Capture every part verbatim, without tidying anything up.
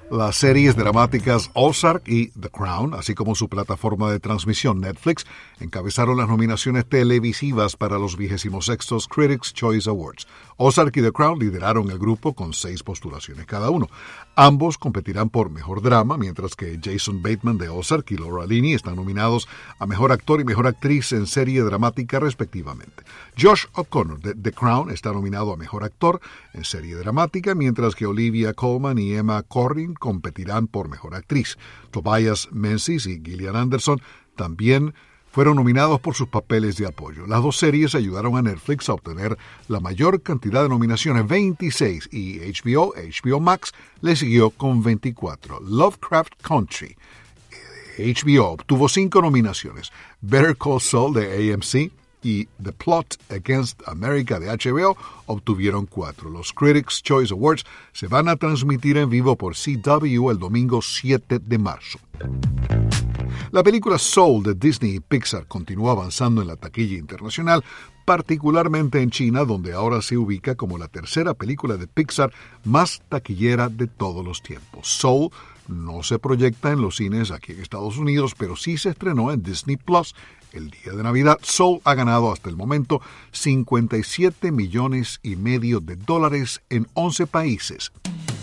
Las series dramáticas Ozark y The Crown, así como su plataforma de transmisión Netflix, encabezaron las nominaciones televisivas para los vigésimos sextos Critics' Choice Awards. Ozark y The Crown lideraron el grupo con seis postulaciones cada uno. Ambos competirán por Mejor Drama, mientras que Jason Bateman de Ozark y Laura Linney están nominados a Mejor Actor y Mejor Actriz en Serie Dramática respectivamente. Josh O'Connor de The Crown está nominado a Mejor Actor en Serie Dramática, mientras que Olivia Colman y Emma Corrin competirán por Mejor Actriz. Tobias Menzies y Gillian Anderson también fueron nominados por sus papeles de apoyo. Las dos series ayudaron a Netflix a obtener la mayor cantidad de nominaciones, veintiséis, y H B O, H B O Max, le siguió con veinticuatro. Lovecraft Country, H B O, obtuvo cinco nominaciones. Better Call Saul de A M C y The Plot Against America de H B O obtuvieron cuatro. Los Critics' Choice Awards se van a transmitir en vivo por C W el domingo siete de marzo. La película Soul de Disney y Pixar continúa avanzando en la taquilla internacional, particularmente en China, donde ahora se ubica como la tercera película de Pixar más taquillera de todos los tiempos. Soul no se proyecta en los cines aquí en Estados Unidos, pero sí se estrenó en Disney Plus el día de Navidad. Soul ha ganado hasta el momento cincuenta y siete millones y medio de dólares en once países.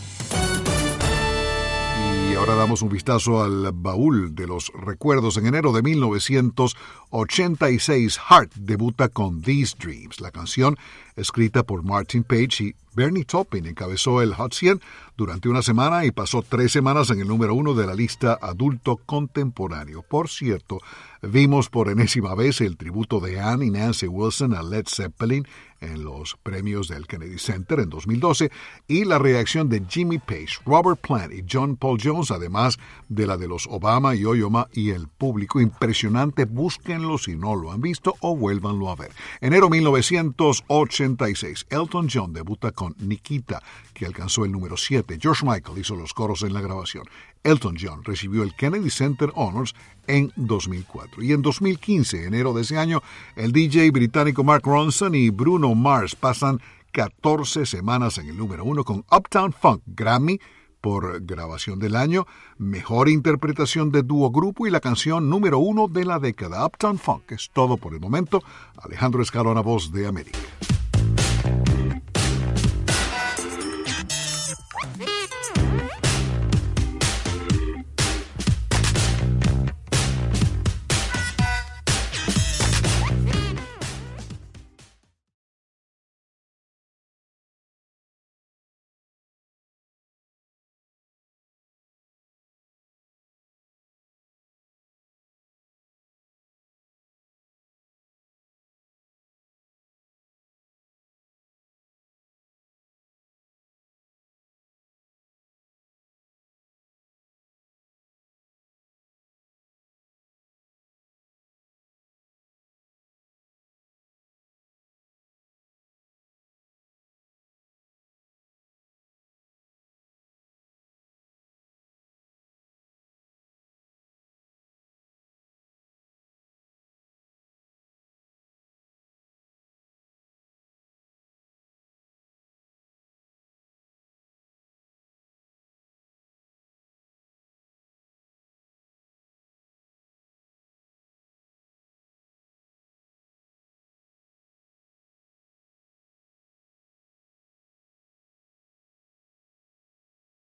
Y ahora damos un vistazo al baúl de los recuerdos. En enero de mil novecientos ochenta y seis, Heart debuta con These Dreams. La canción, escrita por Martin Page y Bernie Taupin, encabezó el Hot cien durante una semana y pasó tres semanas en el número uno de la lista adulto contemporáneo. Por cierto, vimos por enésima vez el tributo de Ann y Nancy Wilson a Led Zeppelin en los premios del Kennedy Center en dos mil doce y la reacción de Jimmy Page, Robert Plant y John Paul Jones, además de la de los Obama y Yo-Yo y el público. Impresionante, búsquenlo si no lo han visto o vuélvanlo a ver. Enero mil novecientos ochenta y seis, Elton John debuta con Nikita, que alcanzó el número siete. George Michael hizo los coros en la grabación. Elton John recibió el Kennedy Center Honors en dos mil cuatro. Y en dos mil quince, enero de ese año, el D J británico Mark Ronson y Bruno Mars pasan catorce semanas en el número uno con Uptown Funk, Grammy por grabación del año, mejor interpretación de dúo grupo y la canción número uno de la década. Uptown Funk es todo por el momento. Alejandro Escalona, Voz de América.